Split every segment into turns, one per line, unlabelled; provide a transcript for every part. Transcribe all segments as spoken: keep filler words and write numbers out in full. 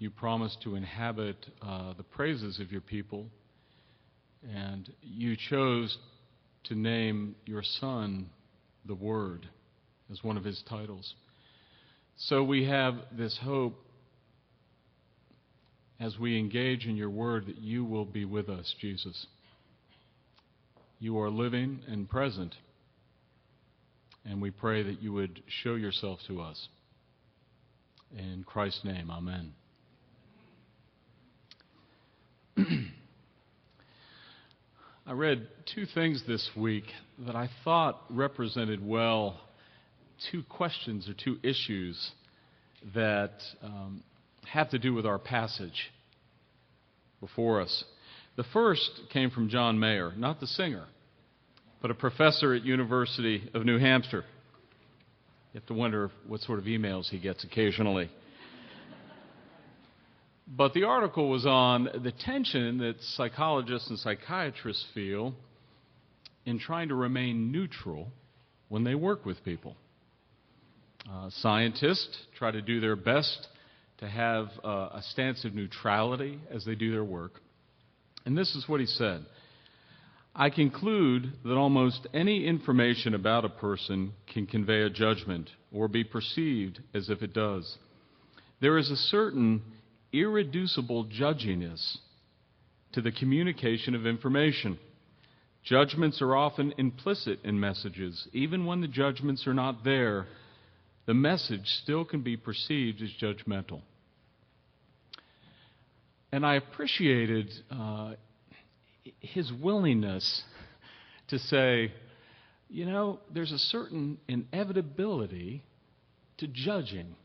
you promised to inhabit uh, the praises of your people, and you chose to name your Son the Word as one of his titles. So we have this hope as we engage in your Word that you will be with us, Jesus. You are living and present, and we pray that you would show yourself to us. In Christ's name, amen. I read two things this week that I thought represented well two questions or two issues that um, have to do with our passage before us. The first came from John Mayer, not the singer, but a professor at University of New Hampshire. You have to wonder what sort of emails he gets occasionally. But the article was on the tension that psychologists and psychiatrists feel in trying to remain neutral when they work with people. Uh, scientists try to do their best to have uh, a stance of neutrality as they do their work. And this is what he said. I conclude that almost any information about a person can convey a judgment or be perceived as if it does. There is a certain irreducible judginess to the communication of information. Judgments are often implicit in messages. Even when the judgments are not there, the message still can be perceived as judgmental. And I appreciated uh, his willingness to say, you know, there's a certain inevitability to judging.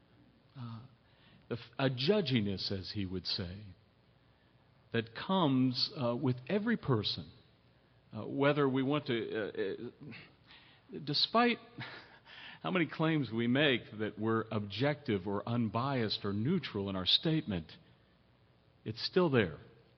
Uh, a judginess, as he would say, that comes uh, with every person, uh, whether we want to, uh, uh, despite how many claims we make that we're objective or unbiased or neutral in our statement, it's still there.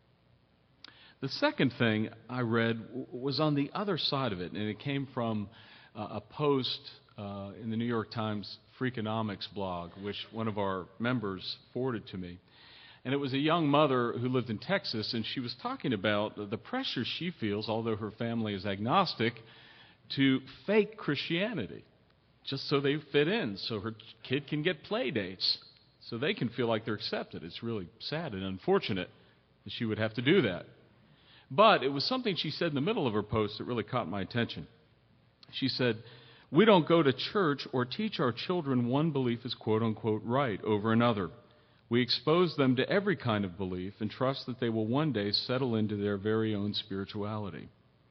The second thing I read was on the other side of it, and it came from uh, a post uh, in the New York Times Freakonomics blog, which one of our members forwarded to me. And it was a young mother who lived in Texas, and she was talking about the pressure she feels, although her family is agnostic, to fake Christianity, just so they fit in, so her kid can get play dates, so they can feel like they're accepted. It's really sad and unfortunate that she would have to do that. But it was something she said in the middle of her post that really caught my attention. She said, we don't go to church or teach our children one belief is quote-unquote right over another. We expose them to every kind of belief and trust that they will one day settle into their very own spirituality.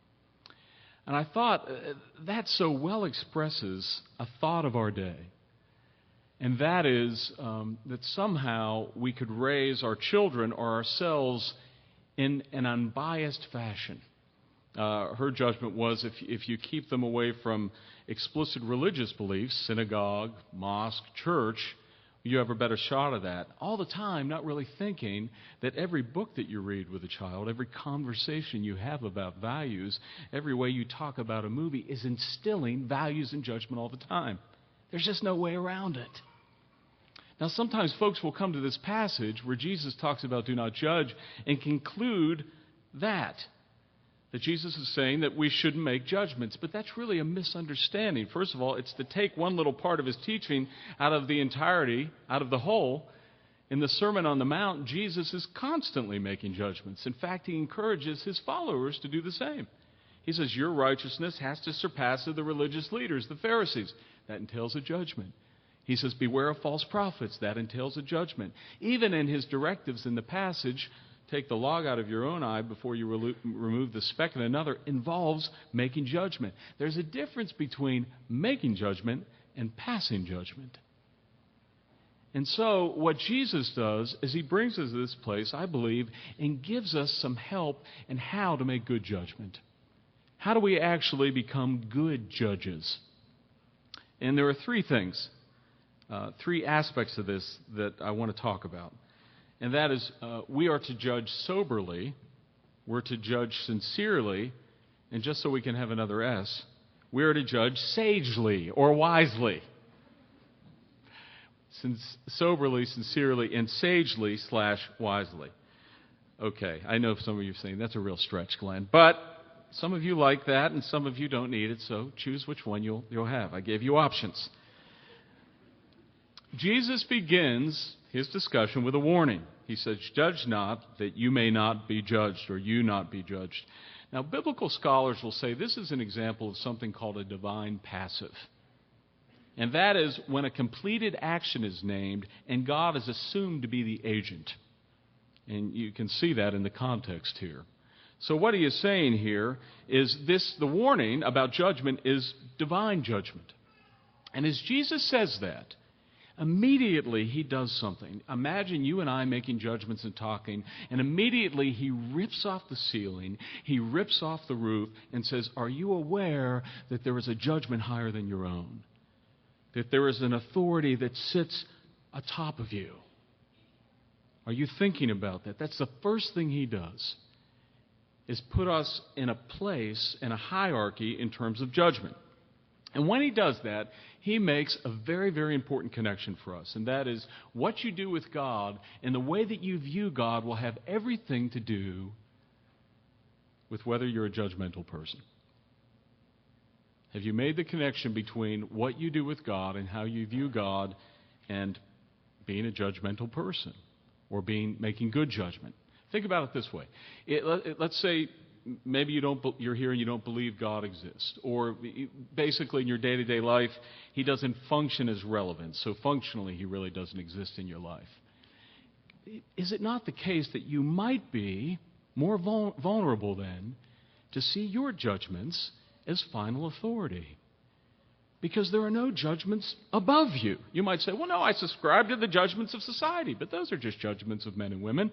And I thought, uh, that so well expresses a thought of our day. And that is um, that somehow we could raise our children or ourselves in an unbiased fashion. Uh, her judgment was if, if you keep them away from explicit religious beliefs, synagogue, mosque, church, you have a better shot of that. All the time, not really thinking that every book that you read with a child, every conversation you have about values, every way you talk about a movie is instilling values and judgment all the time. There's just no way around it. Now, sometimes folks will come to this passage where Jesus talks about do not judge and conclude that, that Jesus is saying that we shouldn't make judgments. But that's really a misunderstanding. First of all, it's to take one little part of his teaching out of the entirety, out of the whole. In the Sermon on the Mount, Jesus is constantly making judgments. In fact, he encourages his followers to do the same. He says, your righteousness has to surpass the religious leaders, the Pharisees. That entails a judgment. He says, beware of false prophets. That entails a judgment. Even in his directives in the passage, take the log out of your own eye before you re- remove the speck in another, involves making judgment. There's a difference between making judgment and passing judgment. And so what Jesus does is he brings us to this place, I believe, and gives us some help in how to make good judgment. How do we actually become good judges? And there are three things. Uh, three aspects of this that I want to talk about. And that is, uh, we are to judge soberly, we're to judge sincerely, and just so we can have another S, we are to judge sagely or wisely. Since soberly, sincerely, and sagely slash wisely. Okay, I know some of you are saying that's a real stretch, Glenn. But some of you like that, and some of you don't need it, so choose which one you'll, you'll have. I gave you options. Jesus begins his discussion with a warning. He says, "Judge not, that you may not be judged," or you not be judged. Now, biblical scholars will say this is an example of something called a divine passive. And that is when a completed action is named and God is assumed to be the agent. And you can see that in the context here. So what he is saying here is this, the warning about judgment is divine judgment. And as Jesus says that, immediately he does something. Imagine you and I making judgments and talking, and immediately he rips off the ceiling, he rips off the roof, and says, "Are you aware that there is a judgment higher than your own? That there is an authority that sits atop of you? Are you thinking about that?" That's the first thing he does, is put us in a place, in a hierarchy in terms of judgment. And when he does that, he makes a very, very important connection for us. And that is, what you do with God and the way that you view God will have everything to do with whether you're a judgmental person. Have you made the connection between what you do with God and how you view God and being a judgmental person or being making good judgment? Think about it this way. It, let, let's say maybe you don't, you're here and you don't believe God exists. Or basically in your day-to-day life, he doesn't function as relevant. So functionally, he really doesn't exist in your life. Is it not the case that you might be more vul- vulnerable then to see your judgments as final authority? Because there are no judgments above you. You might say, "Well, no, I subscribe to the judgments of society," but those are just judgments of men and women.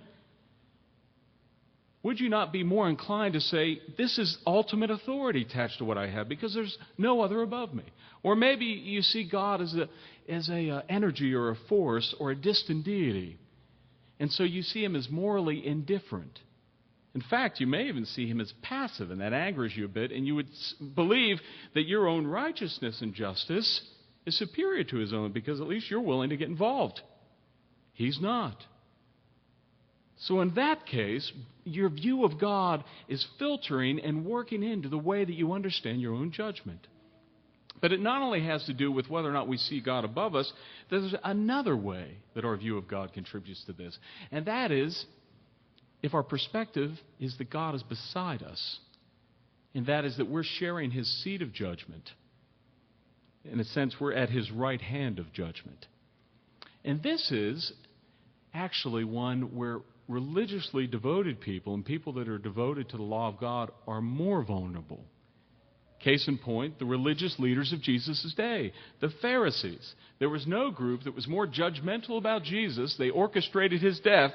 Would you not be more inclined to say, "This is ultimate authority attached to what I have because there's no other above me"? Or maybe you see God as a as a uh, energy or a force or a distant deity, and so you see him as morally indifferent. In fact, you may even see him as passive, and that angers you a bit, and you would s- believe that your own righteousness and justice is superior to his own because at least you're willing to get involved. He's not. So in that case, your view of God is filtering and working into the way that you understand your own judgment. But it not only has to do with whether or not we see God above us, there's another way that our view of God contributes to this. And that is if our perspective is that God is beside us. And that is that we're sharing his seat of judgment. In a sense, we're at his right hand of judgment. And this is actually one where religiously devoted people and people that are devoted to the law of God are more vulnerable. Case in point, the religious leaders of Jesus' day, the Pharisees. There was no group that was more judgmental about Jesus. They orchestrated his death.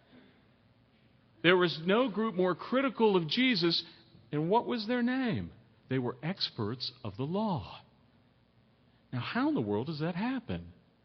There was no group more critical of Jesus. And what was their name? They were experts of the law. Now, how in the world does that happen?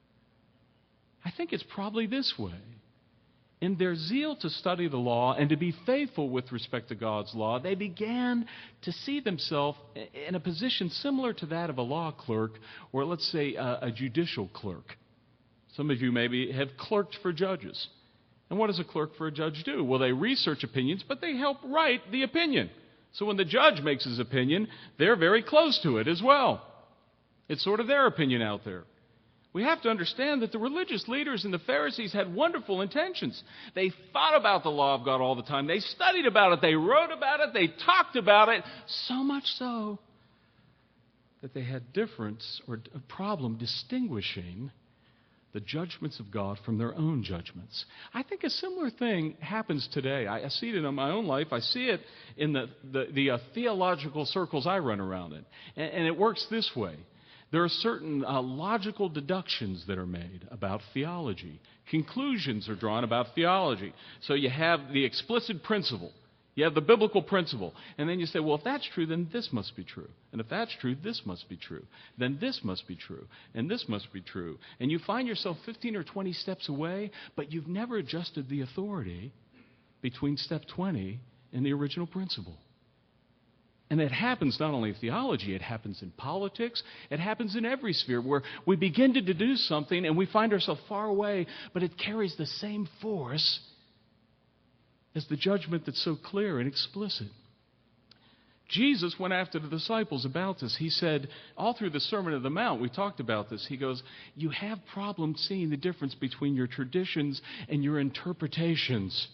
I think it's probably this way. In their zeal to study the law and to be faithful with respect to God's law, they began to see themselves in a position similar to that of a law clerk, or let's say a, a judicial clerk. Some of you maybe have clerked for judges. And what does a clerk for a judge do? Well, they research opinions, but they help write the opinion. So when the judge makes his opinion, they're very close to it as well. It's sort of their opinion out there. We have to understand that the religious leaders and the Pharisees had wonderful intentions. They thought about the law of God all the time. They studied about it. They wrote about it. They talked about it. So much so that they had difference or a problem distinguishing the judgments of God from their own judgments. I think a similar thing happens today. I, I see it in my own life. I see it in the, the, the uh, theological circles I run around in. And, and it works this way. There are certain uh, logical deductions that are made about theology. Conclusions are drawn about theology. So you have the explicit principle. You have the biblical principle. And then you say, well, if that's true, then this must be true. And if that's true, this must be true. Then this must be true. And this must be true. And you find yourself fifteen or twenty steps away, but you've never adjusted the authority between step twenty and the original principle. And it happens not only in theology, it happens in politics, it happens in every sphere where we begin to deduce something and we find ourselves far away, but it carries the same force as the judgment that's so clear and explicit. Jesus went after the disciples about this. He said, all through the Sermon on the Mount, we talked about this. He goes, you have problems seeing the difference between your traditions and your interpretations.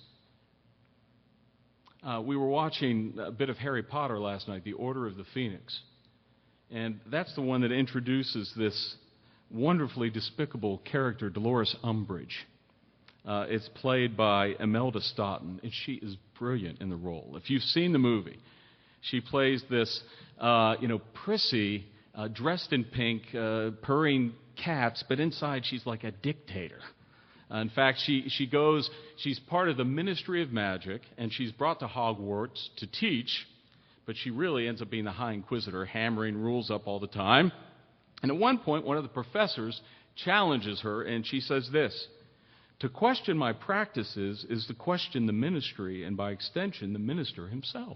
Uh, we were watching a bit of Harry Potter last night, The Order of the Phoenix. And that's the one that introduces this wonderfully despicable character, Dolores Umbridge. Uh, it's played by Imelda Staunton, and she is brilliant in the role. If you've seen the movie, she plays this, uh, you know, prissy, uh, dressed in pink, uh, purring cats, but inside she's like a dictator. Uh, in fact, she, she goes, she's part of the Ministry of Magic, and she's brought to Hogwarts to teach, but she really ends up being the High Inquisitor, hammering rules up all the time. And at one point, one of the professors challenges her, and she says this, to question my practices is to question the ministry, and by extension, the minister himself.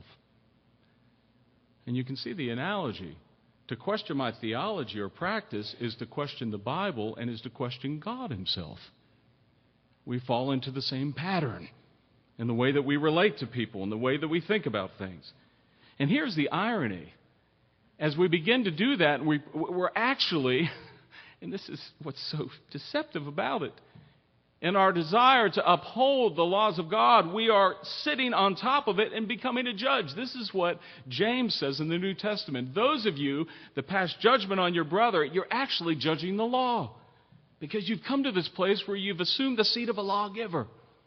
And you can see the analogy. To question my theology or practice is to question the Bible and is to question God himself. We fall into the same pattern in the way that we relate to people and the way that we think about things. And here's the irony. As we begin to do that, we, we're actually, and this is what's so deceptive about it, in our desire to uphold the laws of God, we are sitting on top of it and becoming a judge. This is what James says in the New Testament. Those of you that pass judgment on your brother, you're actually judging the law. Because you've come to this place where you've assumed the seat of a lawgiver.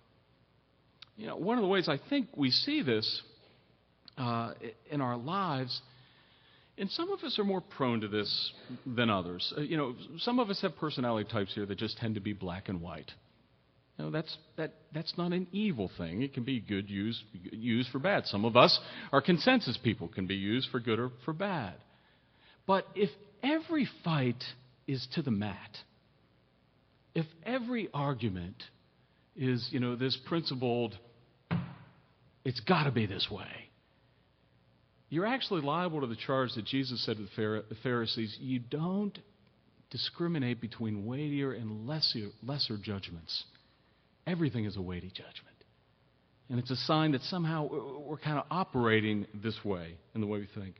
You know, one of the ways I think we see this uh, in our lives, and some of us are more prone to this than others. Uh, you know, some of us have personality types here that just tend to be black and white. You know, that's that that's not an evil thing. It can be good used used for bad. Some of us are consensus people, can be used for good or for bad. But if every fight is to the mat, if every argument is, you know, this principled, it's got to be this way, you're actually liable to the charge that Jesus said to the Pharisees, you don't discriminate between weightier and lesser, lesser judgments. Everything is a weighty judgment. And it's a sign that somehow we're kind of operating this way in the way we think.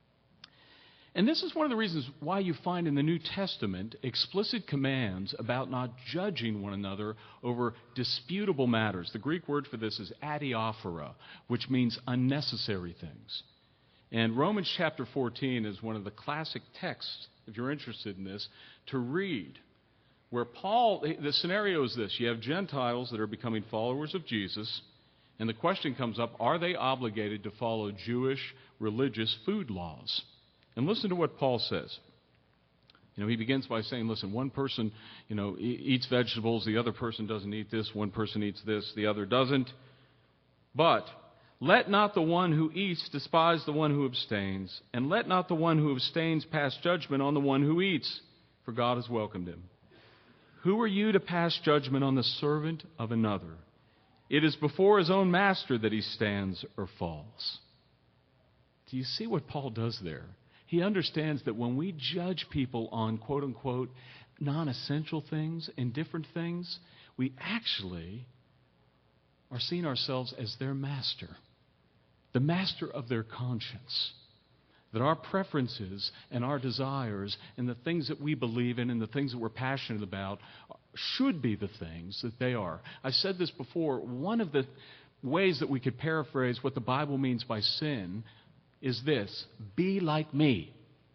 And this is one of the reasons why you find in the New Testament explicit commands about not judging one another over disputable matters. The Greek word for this is adiaphora, which means unnecessary things. And Romans chapter fourteen is one of the classic texts, if you're interested in this, to read. Where Paul, the scenario is this. You have Gentiles that are becoming followers of Jesus, and the question comes up, are they obligated to follow Jewish religious food laws? And listen to what Paul says. You know, he begins by saying, listen, one person, you know, eats vegetables, the other person doesn't eat this, one person eats this, the other doesn't. But let not the one who eats despise the one who abstains, and let not the one who abstains pass judgment on the one who eats, for God has welcomed him. Who are you to pass judgment on the servant of another? It is before his own master that he stands or falls. Do you see what Paul does there? He understands that when we judge people on quote-unquote non-essential things, indifferent things, we actually are seeing ourselves as their master, the master of their conscience. That our preferences and our desires and the things that we believe in and the things that we're passionate about should be the things that they are. I've said this before. One of the ways that we could paraphrase what the Bible means by sin is this: be like me.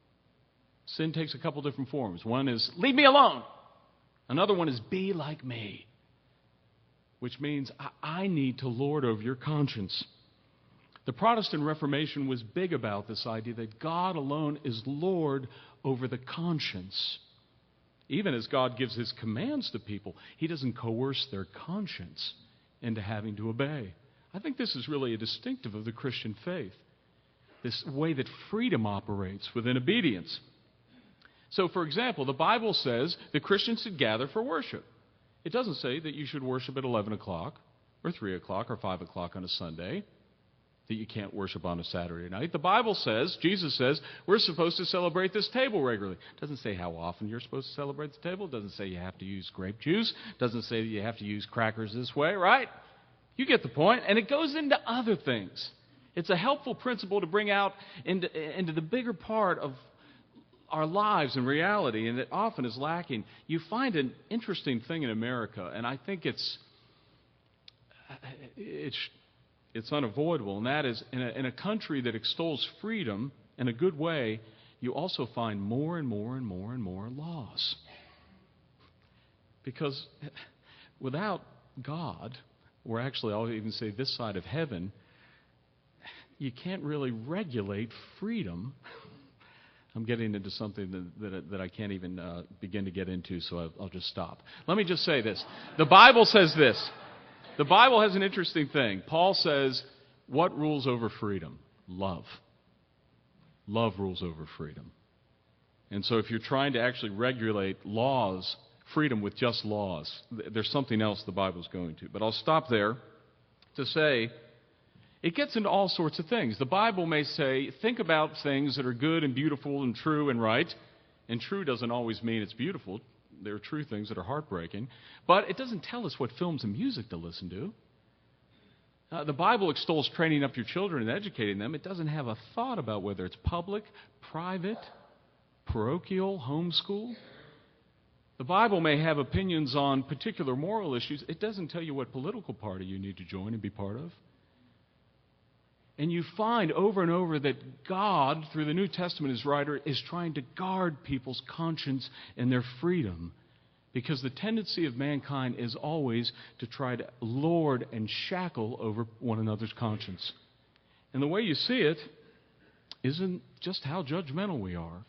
Sin takes a couple different forms. One is, leave me alone. Another one is, be like me. Which means I, I need to lord over your conscience. The Protestant Reformation was big about this idea that God alone is Lord over the conscience. Even as God gives his commands to people, he doesn't coerce their conscience into having to obey. I think this is really a distinctive of the Christian faith, this way that freedom operates within obedience. So, for example, the Bible says that Christians should gather for worship. It doesn't say that you should worship at eleven o'clock or three o'clock or five o'clock on a Sunday. that you can't worship on a Saturday night. The Bible says, Jesus says, we're supposed to celebrate this table regularly. It doesn't say how often you're supposed to celebrate the table. It doesn't say you have to use grape juice. It doesn't say that you have to use crackers this way, right? You get the point. And it goes into other things. It's a helpful principle to bring out into, into the bigger part of our lives and reality, and it often is lacking. You find an interesting thing in America, and I think it's it's it's unavoidable, and that is in a, in a country that extols freedom in a good way, you also find more and more and more and more laws. Because without God, or actually I'll even say this side of heaven, you can't really regulate freedom. I'm getting into something that, that, that I can't even uh, begin to get into, so I'll, I'll just stop. Let me just say this. The Bible says this. The Bible has an interesting thing. Paul says, what rules over freedom? Love. Love rules over freedom. And so if you're trying to actually regulate laws, freedom with just laws, there's something else the Bible's going to. But I'll stop there to say, it gets into all sorts of things. The Bible may say, think about things that are good and beautiful and true and right. And true doesn't always mean it's beautiful. There are true things that are heartbreaking. But it doesn't tell us what films and music to listen to. Uh, the Bible extols training up your children and educating them. It doesn't have a thought about whether it's public, private, parochial, homeschool. The Bible may have opinions on particular moral issues. It doesn't tell you what political party you need to join and be part of. And you find over and over that God, through the New Testament, his writer, is trying to guard people's conscience and their freedom. Because the tendency of mankind is always to try to lord and shackle over one another's conscience. And the way you see it isn't just how judgmental we are.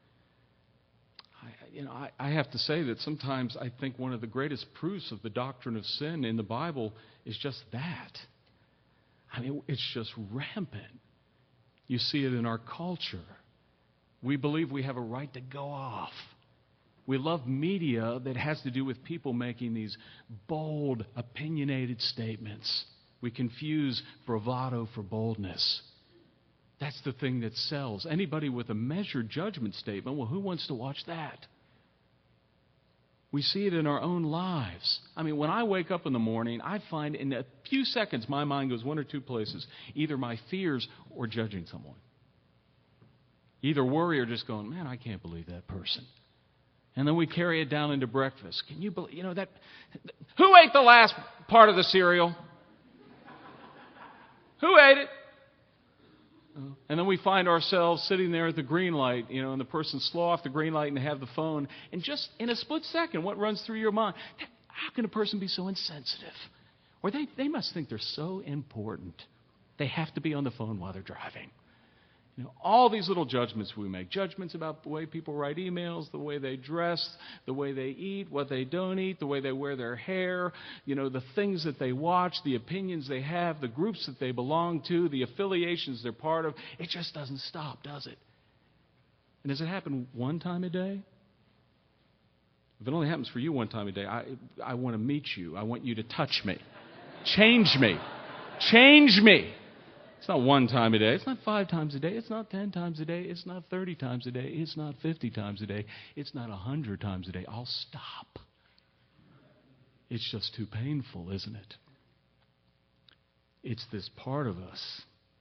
I, you know, I, I have to say that sometimes I think one of the greatest proofs of the doctrine of sin in the Bible is just that. I mean, it's just rampant. You see it in our culture. We believe we have a right to go off. We love media that has to do with people making these bold, opinionated statements. We confuse bravado for boldness. That's the thing that sells. Anybody with a measured judgment statement, well, who wants to watch that? We see it in our own lives. I mean, when I wake up in the morning, I find in a few seconds my mind goes one or two places. Either my fears or judging someone. Either worry or just going, man, I can't believe that person. And then we carry it down into breakfast. Can you believe, you know, that, who ate the last part of the cereal? Who ate it? And then we find ourselves sitting there at the green light, you know, and the person slow off the green light and have the phone. And just in a split second, what runs through your mind? How can a person be so insensitive? Or they, they must think they're so important. They have to be on the phone while they're driving. You know, all these little judgments we make. Judgments about the way people write emails, the way they dress, the way they eat, what they don't eat, the way they wear their hair, you know, the things that they watch, the opinions they have, the groups that they belong to, the affiliations they're part of. It just doesn't stop, does it? And does it happen one time a day? If it only happens for you one time a day, I, I want to meet you. I want you to touch me. Change me. Change me. It's not one time a day. It's not five times a day. It's not ten times a day. It's not thirty times a day. It's not fifty times a day. It's not a hundred times a day. I'll stop. It's just too painful, isn't it? It's this part of us.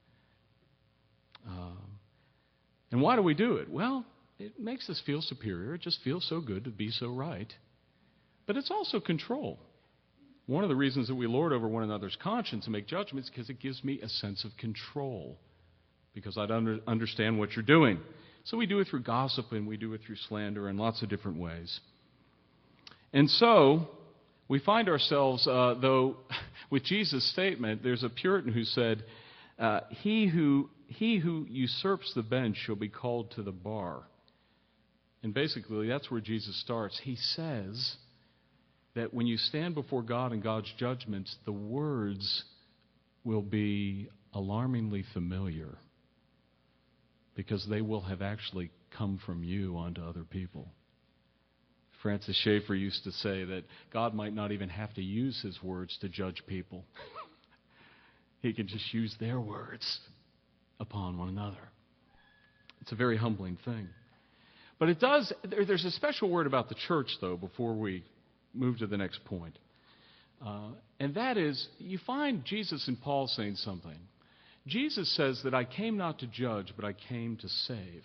Um, and why do we do it? Well, it makes us feel superior. It just feels so good to be so right. But it's also control. One of the reasons that we lord over one another's conscience and make judgments is because it gives me a sense of control. Because I under, understand what you're doing. So we do it through gossip and we do it through slander in lots of different ways. And so we find ourselves, uh, though, with Jesus' statement, there's a Puritan who said, uh, he who he who usurps the bench shall be called to the bar. And basically that's where Jesus starts. He says that when you stand before God and God's judgments, the words will be alarmingly familiar because they will have actually come from you onto other people. Francis Schaeffer used to say that God might not even have to use his words to judge people. He can just use their words upon one another. It's a very humbling thing. But it does, there, there's a special word about the church, though, before we move to the next point. Uh, and that is, you find Jesus and Paul saying something. Jesus says that I came not to judge, but I came to save.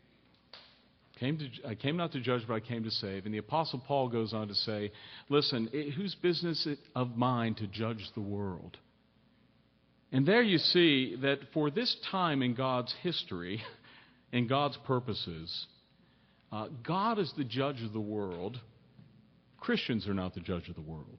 Came to, I came not to judge, but I came to save. And the Apostle Paul goes on to say, listen, it, whose business it of mine to judge the world? And there you see that for this time in God's history, in God's purposes, uh, God is the judge of the world. Christians are not the judge of the world.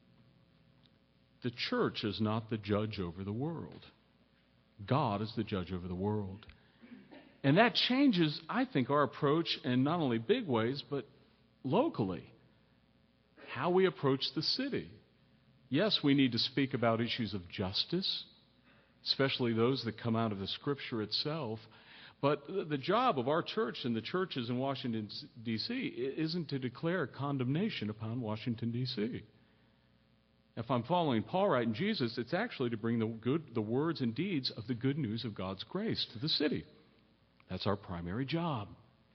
The church is not the judge over the world. God is the judge over the world. And that changes, I think, our approach in not only big ways, but locally. How we approach the city. Yes, we need to speak about issues of justice, especially those that come out of the Scripture itself. But the job of our church and the churches in Washington, D C isn't to declare condemnation upon Washington, D C If I'm following Paul right in Jesus, it's actually to bring the good, the words and deeds of the good news of God's grace to the city. That's our primary job.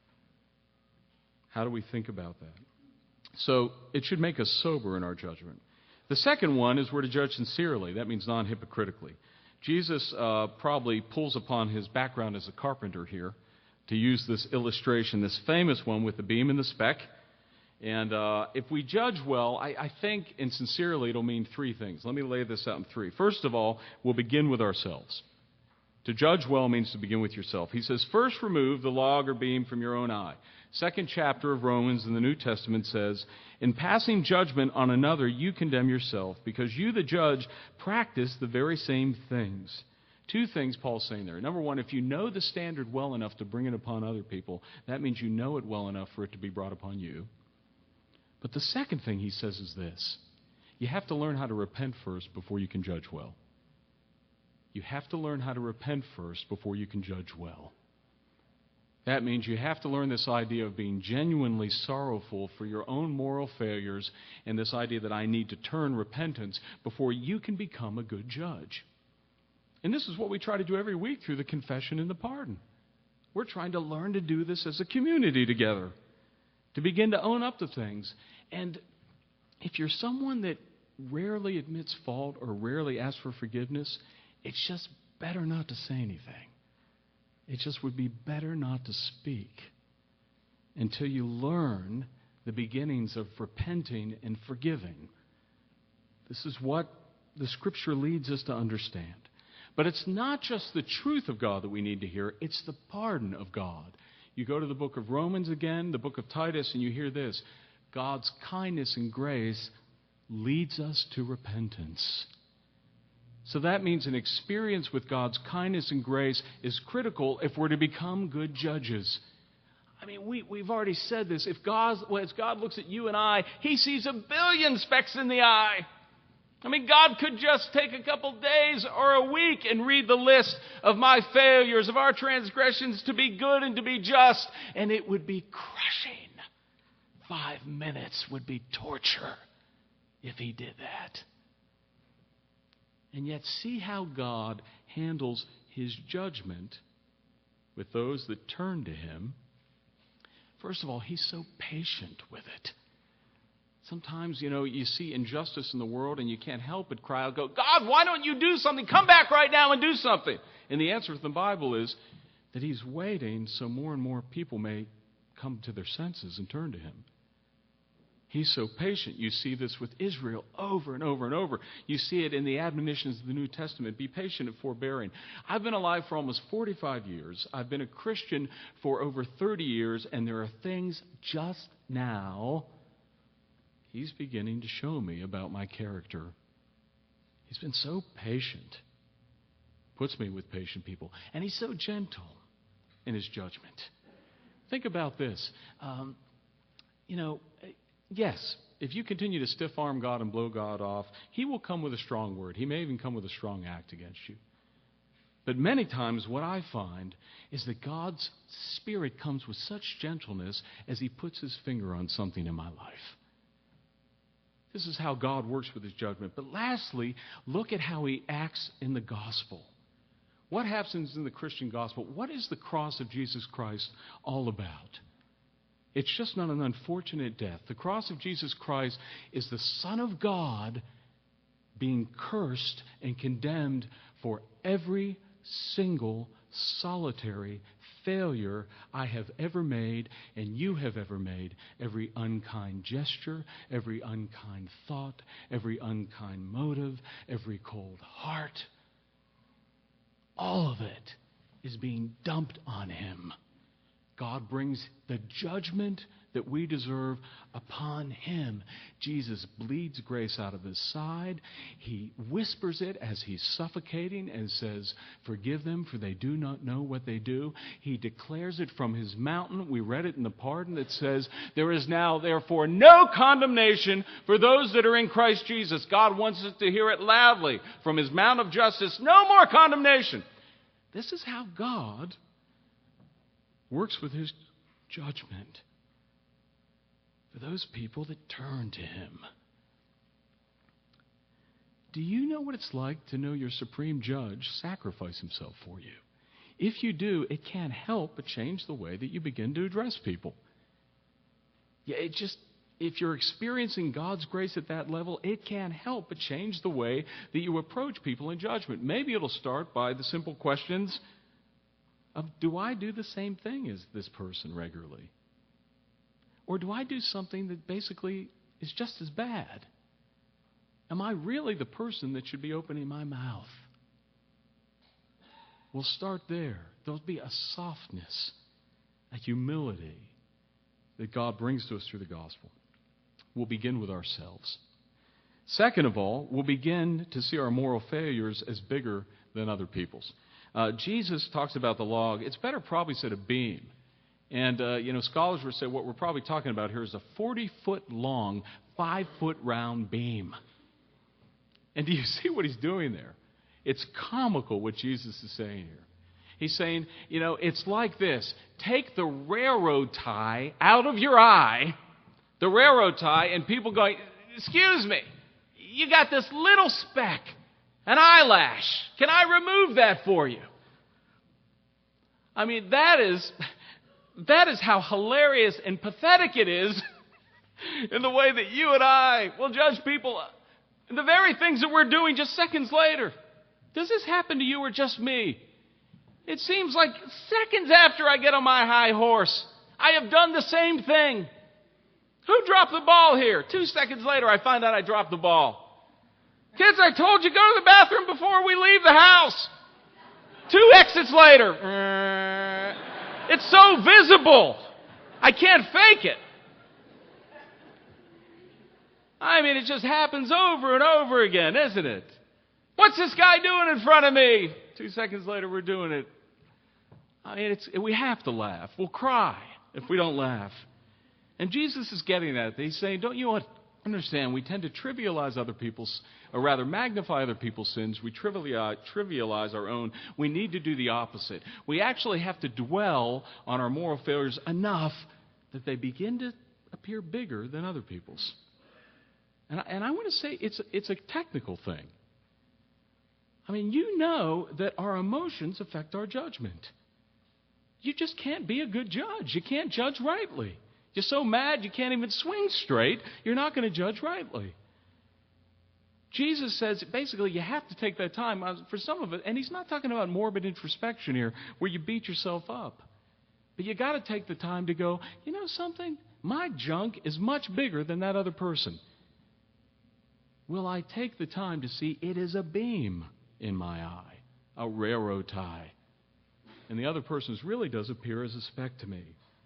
How do we think about that? So it should make us sober in our judgment. The second one is we're to judge sincerely. That means non-hypocritically. Jesus uh, probably pulls upon his background as a carpenter here to use this illustration, this famous one with the beam and the speck. And uh, if we judge well, I, I think, and sincerely, it'll mean three things. Let me lay this out in three. First of all, we'll begin with ourselves. To judge well means to begin with yourself. He says, first remove the log or beam from your own eye. Second chapter of Romans in the New Testament says, in passing judgment on another, you condemn yourself, because you, the judge, practice the very same things. Two things Paul's saying there. Number one, if you know the standard well enough to bring it upon other people, that means you know it well enough for it to be brought upon you. But the second thing he says is this. You have to learn how to repent first before you can judge well. You have to learn how to repent first before you can judge well. That means you have to learn this idea of being genuinely sorrowful for your own moral failures and this idea that I need to turn repentance before you can become a good judge. And this is what we try to do every week through the confession and the pardon. We're trying to learn to do this as a community together, to begin to own up to things. And if you're someone that rarely admits fault or rarely asks for forgiveness, it's just better not to say anything. It just would be better not to speak until you learn the beginnings of repenting and forgiving. This is what the Scripture leads us to understand. But it's not just the truth of God that we need to hear, it's the pardon of God. You go to the book of Romans again, the book of Titus, and you hear this. God's kindness and grace leads us to repentance. So that means an experience with God's kindness and grace is critical if we're to become good judges. I mean, we, we've already said this. If God, well, as God looks at you and I, He sees a billion specks in the eye. I mean, God could just take a couple days or a week and read the list of my failures, of our transgressions, to be good and to be just, and it would be crushing. Five minutes would be torture if He did that. And yet see how God handles His judgment with those that turn to Him. First of all, He's so patient with it. Sometimes, you know, you see injustice in the world and you can't help but cry out, go, God, why don't you do something? Come back right now and do something. And the answer from the Bible is that He's waiting so more and more people may come to their senses and turn to Him. He's so patient. You see this with Israel over and over and over. You see it in the admonitions of the New Testament. Be patient and forbearing. I've been alive for almost forty-five years. I've been a Christian for over thirty years, and there are things just now He's beginning to show me about my character. He's been so patient. Puts me with patient people. And He's so gentle in His judgment. Think about this. Um, you know... Yes, if you continue to stiff-arm God and blow God off, He will come with a strong word. He may even come with a strong act against you. But many times what I find is that God's Spirit comes with such gentleness as He puts His finger on something in my life. This is how God works with his judgment. But lastly, look at how he acts in the gospel. What happens in the Christian gospel? What is the cross of Jesus Christ all about? It's just not an unfortunate death. The cross of Jesus Christ is the Son of God being cursed and condemned for every single solitary failure I have ever made and you have ever made. Every unkind gesture, every unkind thought, every unkind motive, every cold heart. All of it is being dumped on him. God brings the judgment that we deserve upon him. Jesus bleeds grace out of his side. He whispers it as he's suffocating and says, "Forgive them, for they do not know what they do." He declares it from his mountain. We read it in the pardon that says, "There is now therefore no condemnation for those that are in Christ Jesus." God wants us to hear it loudly from his mount of justice. No more condemnation. This is how God works with his judgment for those people that turn to him. Do you know what it's like to know your supreme judge sacrifice himself for you? If you do, it can't help but change the way that you begin to address people. Yeah, it just, if you're experiencing God's grace at that level, it can't help but change the way that you approach people in judgment. Maybe it'll start by the simple questions of, do I do the same thing as this person regularly? Or do I do something that basically is just as bad? Am I really the person that should be opening my mouth? We'll start there. There'll be a softness, a humility that God brings to us through the gospel. We'll begin with ourselves. Second of all, we'll begin to see our moral failures as bigger than other people's. Uh, Jesus talks about the log. It's better probably said a beam. And, uh, you know, scholars would say what we're probably talking about here is a forty-foot long, five-foot round beam. And do you see what he's doing there? It's comical what Jesus is saying here. He's saying, you know, it's like this. Take the railroad tie out of your eye, the railroad tie, and people going, "Excuse me, you got this little speck, an eyelash. Can I remove that for you?" I mean, that is, that is how hilarious and pathetic it is in the way that you and I will judge people in the very things that we're doing just seconds later. Does this happen to you or just me? It seems like seconds after I get on my high horse, I have done the same thing. Who dropped the ball here? Two seconds later, I find out I dropped the ball. Kids, I told you, go to the bathroom before we leave the house. Two exits later. It's so visible. I can't fake it. I mean, it just happens over and over again, isn't it? What's this guy doing in front of me? Two seconds later, we're doing it. I mean, it's, we have to laugh. We'll cry if we don't laugh. And Jesus is getting at that. He's saying, don't you understand? We tend to trivialize other people's, or rather magnify other people's sins. We trivialize, trivialize our own. We need to do the opposite. We actually have to dwell on our moral failures enough that they begin to appear bigger than other people's. And I, and I want to say it's, it's a technical thing. I mean, you know that our emotions affect our judgment. You just can't be a good judge. You can't judge rightly. You're so mad you can't even swing straight. You're not going to judge rightly. Jesus says, basically, you have to take that time for some of it. And he's not talking about morbid introspection here, where you beat yourself up. But you got to take the time to go, you know something? My junk is much bigger than that other person. Will I take the time to see it is a beam in my eye, a railroad tie? And the other person's really does appear as a speck to me.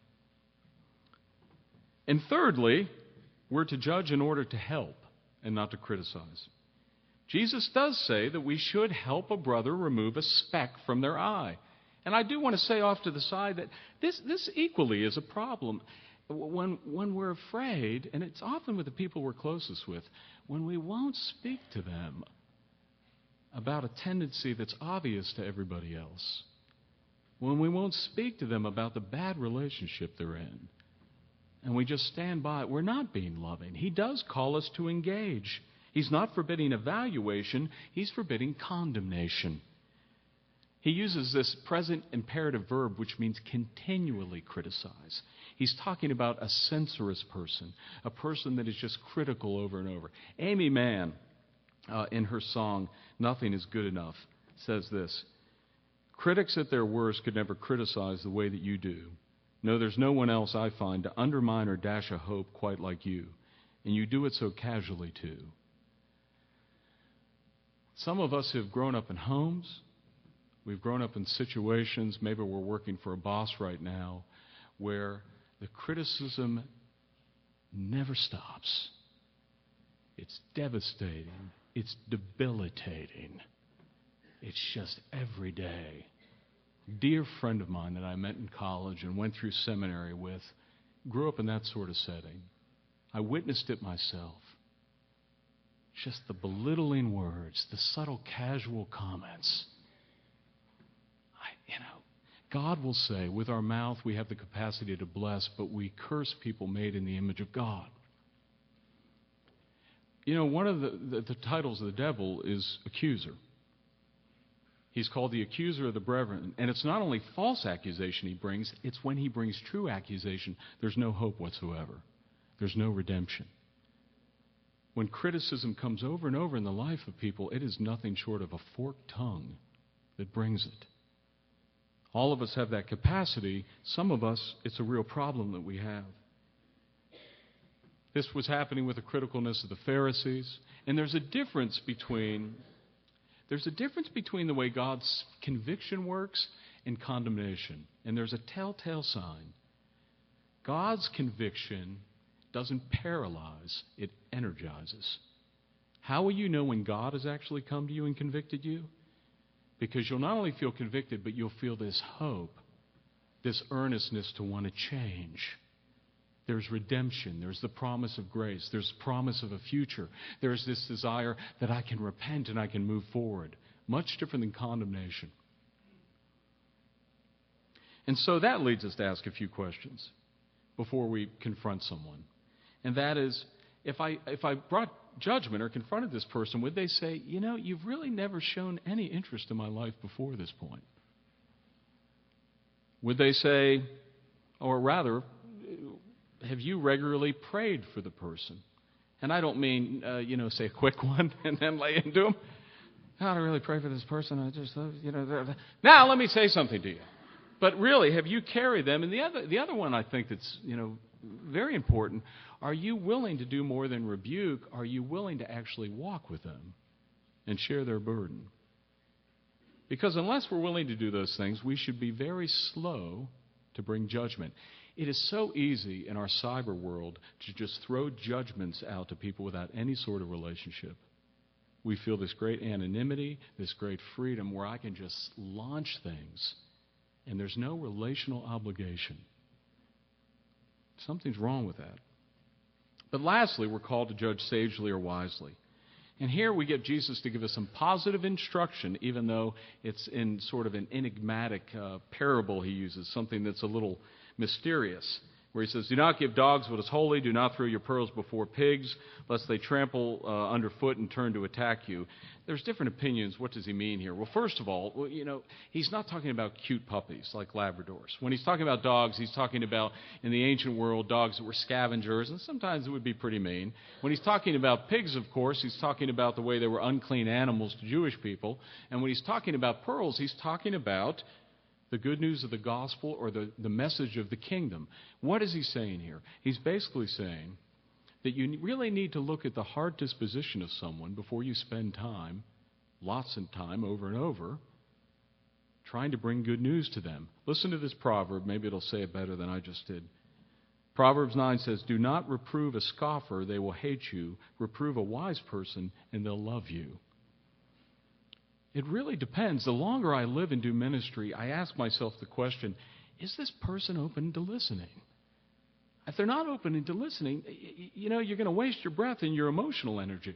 And thirdly, we're to judge in order to help and not to criticize. Jesus does say that we should help a brother remove a speck from their eye. And I do want to say off to the side that this, this equally is a problem. When, when we're afraid, and it's often with the people we're closest with, when we won't speak to them about a tendency that's obvious to everybody else, when we won't speak to them about the bad relationship they're in, and we just stand by it, we're not being loving. He does call us to engage. He's not forbidding evaluation. He's forbidding condemnation. He uses this present imperative verb, which means continually criticize. He's talking about a censorious person, a person that is just critical over and over. Amy Mann, uh, in her song, Nothing is Good Enough, says this: critics at their worst could never criticize the way that you do. No, there's no one else I find to undermine or dash a hope quite like you. And you do it so casually, too. Some of us have grown up in homes. We've grown up in situations, maybe we're working for a boss right now, where the criticism never stops. It's devastating. It's debilitating. It's just every day. Dear friend of mine that I met in college and went through seminary with grew up in that sort of setting. I witnessed it myself. Just the belittling words, the subtle casual comments. I, you know, God will say, with our mouth we have the capacity to bless, but we curse people made in the image of God. You know, one of the, the, the titles of the devil is accuser. He's called the accuser of the brethren. And it's not only false accusation he brings, it's when he brings true accusation, there's no hope whatsoever. There's no redemption. When criticism comes over and over in the life of people, it is nothing short of a forked tongue that brings it. All of us have that capacity. Some of us, it's a real problem that we have. This was happening with the criticalness of the Pharisees. And there's a difference between there's a difference between the way God's conviction works and condemnation. And there's a telltale sign. God's conviction doesn't paralyze, it energizes. How will you know when God has actually come to you and convicted you? Because you'll not only feel convicted, but you'll feel this hope, this earnestness to want to change. There's redemption. There's the promise of grace. There's promise of a future. There's this desire that I can repent and I can move forward. Much different than condemnation. And so that leads us to ask a few questions before we confront someone. And that is, if I if I brought judgment or confronted this person, would they say, you know, you've really never shown any interest in my life before this point? Would they say, or rather, have you regularly prayed for the person? And I don't mean, uh, you know, say a quick one and then lay into them. God, I really pray for this person. I just, uh, you know. Now, let me say something to you. But really, have you carried them? And the other, the other one I think that's, you know, very important, are you willing to do more than rebuke? Are you willing to actually walk with them and share their burden? Because unless we're willing to do those things, we should be very slow to bring judgment. It is so easy in our cyber world to just throw judgments out to people without any sort of relationship. We feel this great anonymity, this great freedom where I can just launch things and there's no relational obligation. Something's wrong with that. But lastly, we're called to judge sagely or wisely. And here we get Jesus to give us some positive instruction, even though it's in sort of an enigmatic uh, parable he uses, something that's a little mysterious, where he says, do not give dogs what is holy, do not throw your pearls before pigs, lest they trample uh, underfoot and turn to attack you. There's different opinions. What does he mean here? Well, first of all, well, you know, he's not talking about cute puppies like Labradors. When he's talking about dogs, he's talking about, in the ancient world, dogs that were scavengers, and sometimes it would be pretty mean. When he's talking about pigs, of course, he's talking about the way they were unclean animals to Jewish people. And when he's talking about pearls, he's talking about the good news of the gospel or the, the message of the kingdom. What is he saying here? He's basically saying that you really need to look at the heart disposition of someone before you spend time, lots of time over and over, trying to bring good news to them. Listen to this proverb. Maybe it'll say it better than I just did. Proverbs nine says, do not reprove a scoffer, they will hate you. Reprove a wise person, and they'll love you. It really depends. The longer I live and do ministry, I ask myself the question, is this person open to listening? If they're not open to listening, you know, you're going to waste your breath and your emotional energy.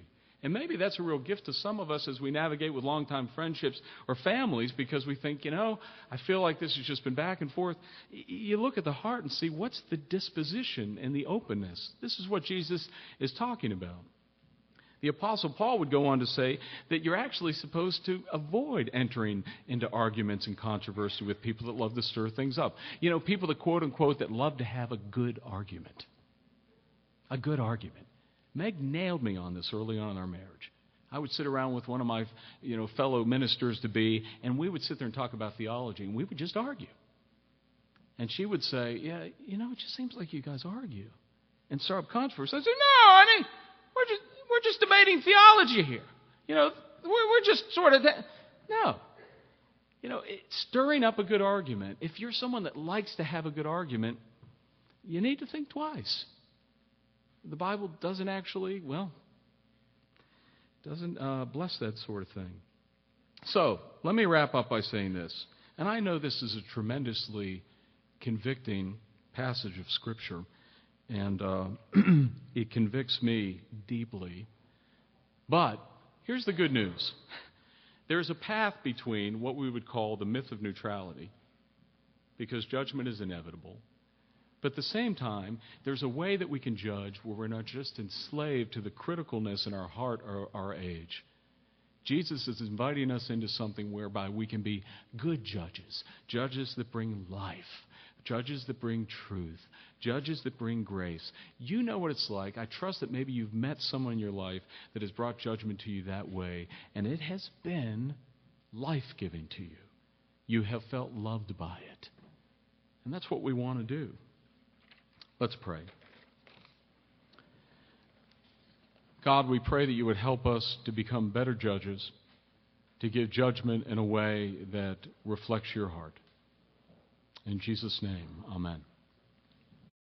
And maybe that's a real gift to some of us as we navigate with long-time friendships or families, because we think, you know, I feel like this has just been back and forth. You look at the heart and see what's the disposition and the openness. This is what Jesus is talking about. The Apostle Paul would go on to say that you're actually supposed to avoid entering into arguments and controversy with people that love to stir things up. You know, people that quote-unquote that love to have a good argument. A good argument. Meg nailed me on this early on in our marriage. I would sit around with one of my, you know, fellow ministers-to-be, and we would sit there and talk about theology, and we would just argue. And she would say, yeah, you know, it just seems like you guys argue and stir up controversy. I said, no, honey, we're just... We're just debating theology here. You know, we're, we're just sort of that. No. You know, it, stirring up a good argument, if you're someone that likes to have a good argument, you need to think twice. The Bible doesn't actually, well, doesn't uh, bless that sort of thing. So, let me wrap up by saying this. And I know this is a tremendously convicting passage of Scripture. And uh, it convicts me deeply. But here's the good news. There's a path between what we would call the myth of neutrality, because judgment is inevitable. But at the same time, there's a way that we can judge where we're not just enslaved to the criticalness in our heart or our age. Jesus is inviting us into something whereby we can be good judges, judges that bring life, judges that bring truth, judges that bring grace. You know what it's like. I trust that maybe you've met someone in your life that has brought judgment to you that way, and it has been life-giving to you. You have felt loved by it. And that's what we want to do. Let's pray. God, we pray that you would help us to become better judges, to give judgment in a way that reflects your heart. In Jesus' name, amen.